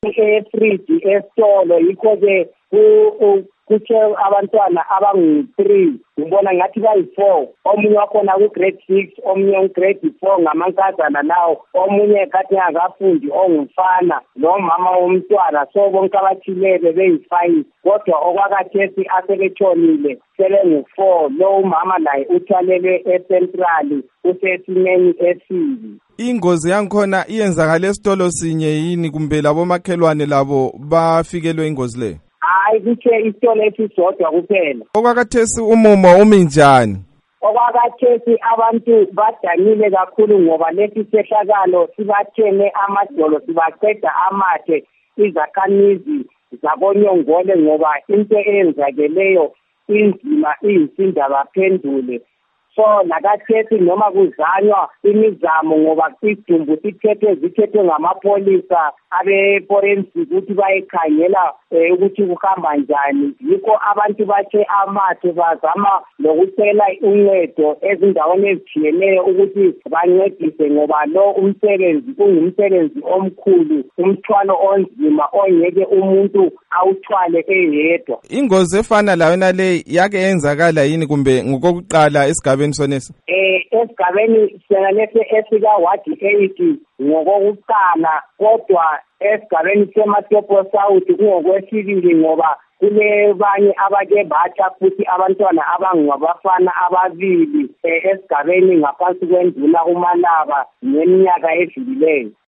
efriji esitolo yikho-ke kuthe abantwana abangu-3 ngibona ngathi bayi-4 omunye wakhona ku-grade 6 omunye ku-grade 4 ngamankazana lawo omunye kade akafundi ongumfana nomama womntwana so bonke abathilele beyi-5 kodwa okwakathesi asebetshonile sebengu-4 lo umama laye uthwalele ecentrali usesimeni esibi. Ingozi yankhona iyenzakala esitolo sinye yini kumbe labomakhelwane labo bafikelwe ingozi le? Hayi kuthe isitolo esisodwa kuphela. Okwakathesi umumo umi njani? Okwakathesi abantu badanile kakhulu ngoba lesi sehlakalo sibathene amadolo sibaqeda amathe izakhamizi zabonyongole ngoba into eyenzakeleyo inzima iyinsinda baphendule. So nakathesi noma kuzanywa imizamo ngoba isidumbu zithethwe ngamapholisa abe-forensic ukuthi bayekhangela ukuthi kuhamba njani. Yikho abantu bathe amathe bazama nokucela uncedo ezindaweni ezithiyeneyo ukuthi bancedise ngoba lo umsebenzi ungumsebenzi omkhulu, umthwalo onzima ongeke umuntu awuthwale eyedwa. Ingozi efana layona le yake yenzakala yini kumbe ngokokuqala esigabeni sonesi? Esigabeni senalesi esika wadi 8 ngokokuqala kodwa esigabeni seMatopo South kungokwesibili ngoba kulebanye abake batsha futhi abantwana abangabafana ababili esigabeni ngaphansi kwenduna uMalaba ngeminyaka edlulileyo.